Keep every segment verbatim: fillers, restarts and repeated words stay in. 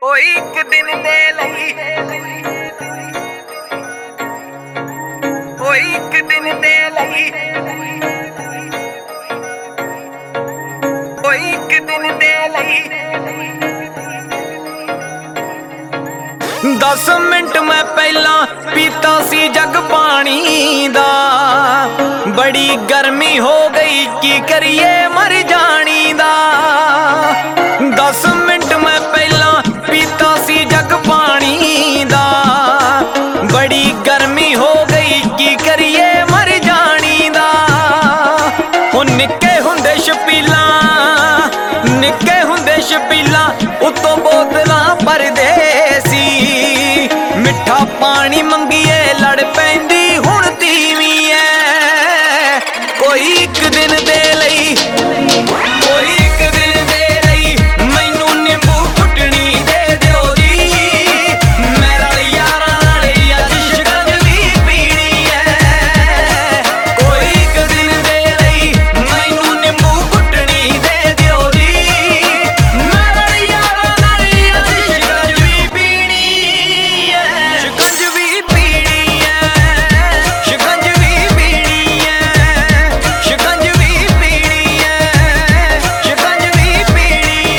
कोई एक दिन दे लई, कोई एक दिन दे लई, कोई एक दिन दे लई। दस मिनट मैं पहला पीता सी जग पानी दा, बड़ी गर्मी हो गई की करिए मर जानी दा। दस मिनट मैं पहला पीता सी जग पानी दा, बड़ी गर्मी हो गई की करिए मर जानी दा। हुण निक्के हुंदे शपीला, निक्के हुंदे शपीला उत्तों बोतलां परदेसी, मिठा पानी मंगिए लड़ पैंदी हुण तीवी ऐ। कोई एक दिन दे लई, कोई एक दिन दे लई, मैनू नींबू कुटनी दे दिओ जी। मैं रल यारां नाल अज शिकंजवी पीनी ऐ। कोई एक दिन दे लई, मैनू नींबू कुटनी दे दिओ जी। मैं रल यारां नाल अज शिकंजवी पीनी ऐ। शिकंजवी पीनी ऐ, शिकंजवी पीनी ऐ, शिकंजवी पीनी ऐ, शिकंजवी पीनी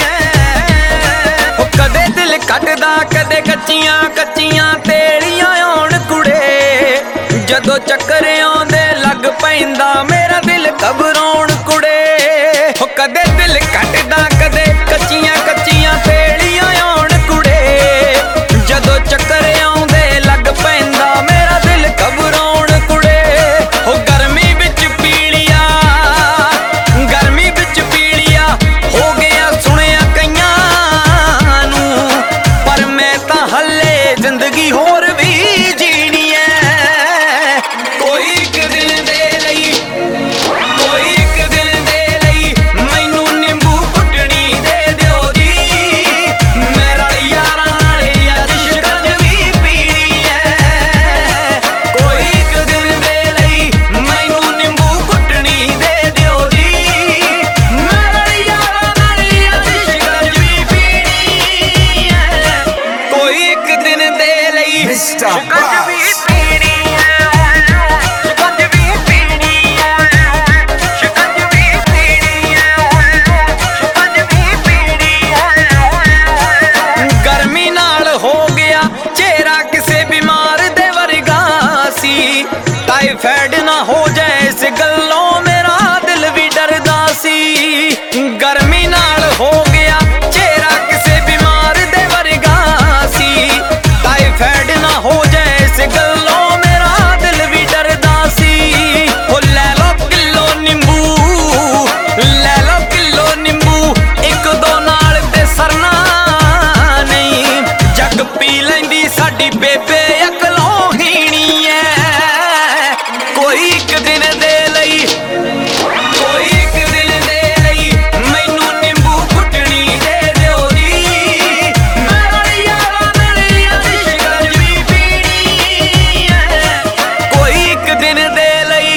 ऐ। ओ कदे दिल कटदा कदे कच्चियां कच्चियां तेलियां आउण कुड़े, जदों चक्कर आउंदे लग पैंदा मेरा दिल घबराउण कुड़े। ओ कदे दिल कटदा कदे कच्चियां कच्चियां तेलियां आउण कुड़े, जदों चक्कर आउंदे लग पैंदा मेरा दिल घबराउण कुड़े। ओ गर्मी विच पीलिया, गर्मी विच पीलिया हो गया सुनिया कईयां नू, पर मैं तां हल्ले जिंदगी होर भी जीनी ऐ। कोई एक दिन दे लई, कोई एक दिन दे लई, मैनू नींबू कुटनी दे दिओ जी। मैं रल यारां नाल अज शिकंजवी पीनी ऐ। कोई एक दिन दे लई, मैनू नींबू कुटनी दे दिओ जी। मैं रल यारां नाल अज शिकंजवी पीनी ऐ। कोई एक दिन दे लई, Mister शिकंजवी Boss. पीनी ऐ, शिकंजवी पीनी ऐ, शिकंजवी पीनी ऐ, शिकंजवी पीनी ऐ। गर्मी नाल हो गया चेहरा किसे बीमार दे वर्गा सी, टाइफाइड ना हो जाए इस गल्लों मेरा दिल भी डरदा सी। गर्मी नाल हो गया चेहरा किसे बीमार दे वर्गा सी, टाइफाइड ना हो जाए इस गल्लों मेरा दिल भी डरदा सी। ओ लै लो किलो नींबू, लै लो किलो नींबू, एक दो नाल ते सरना नहीं, जग पी लैंदी साडी बेबे अकलों हीणी ऐ। कोई एक दिन दे लई, कोई एक दिन दे लई, मैनू नींबू कुटनी दे दिओ जी। मैं रल यारां नाल अज शिकंजवी पीनी ऐ। कोई एक दिन दे लई।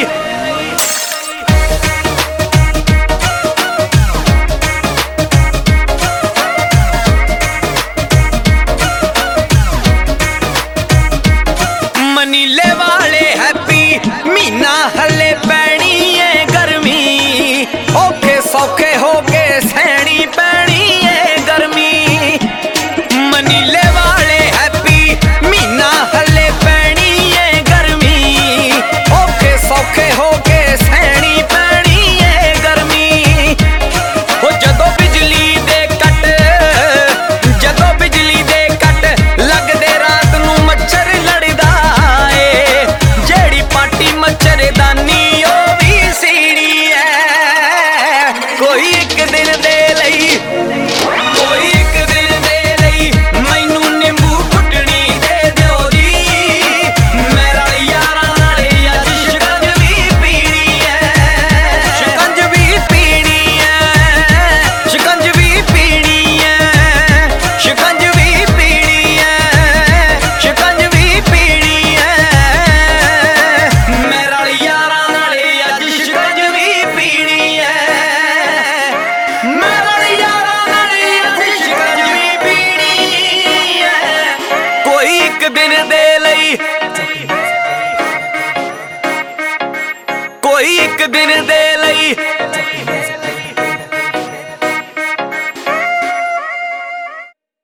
दिन दे लई कोई एक दिन दे लई